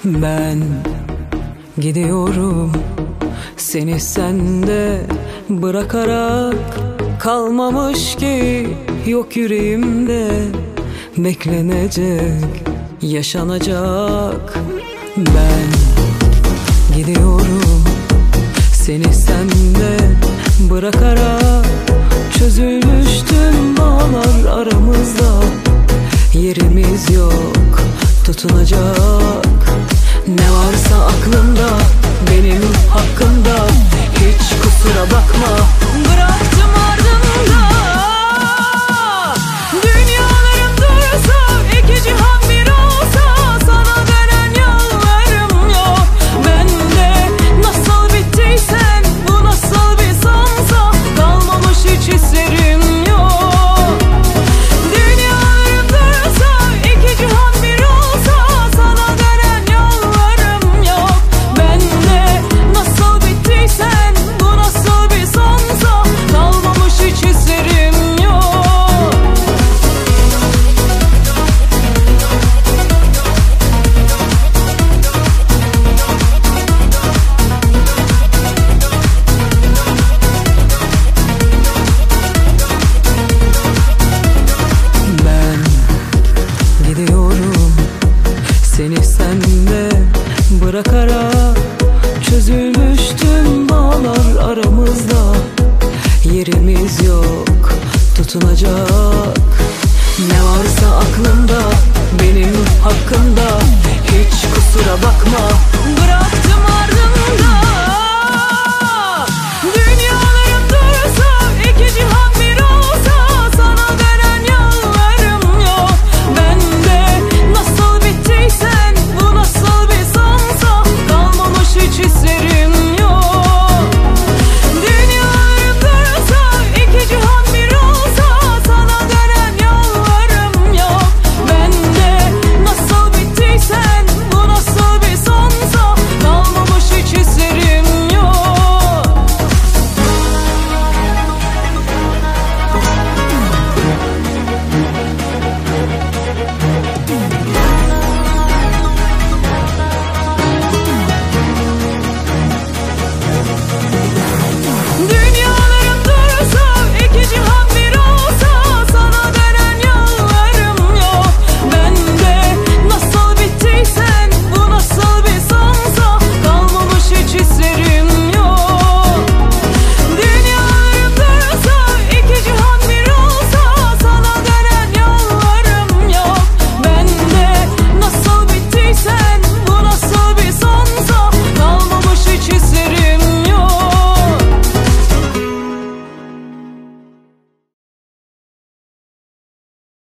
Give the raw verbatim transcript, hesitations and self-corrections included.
Ben gidiyorum seni sende bırakarak, kalmamış ki yok yüreğimde beklenecek, yaşanacak. Ben gidiyorum seni sende bırakarak, çözülmüş tüm bağlar aramızda, yerimiz yok tutunacak. Ne varsa aklımda benim hakkımda, hiç kusura bakma, bıraktım ardımda. Dünyalarım dursa, iki cihan bir olsa, sana dönen yollarım yok. Ben de nasıl bittiysen, bu nasıl bir sonsa, kalmamış hiç hislerim yok. Dünyalarım dursa, iki cihan bir olsa, sana dönen yollarım yok. Ben de nasıl bittiysen, bu nasıl bir sonsa, kalmamış hiç hislerim yok. Ben gidiyorum seni sende bırakarak, çözülmüş tüm bağlar aramızda, yerimiz yok tutunacak.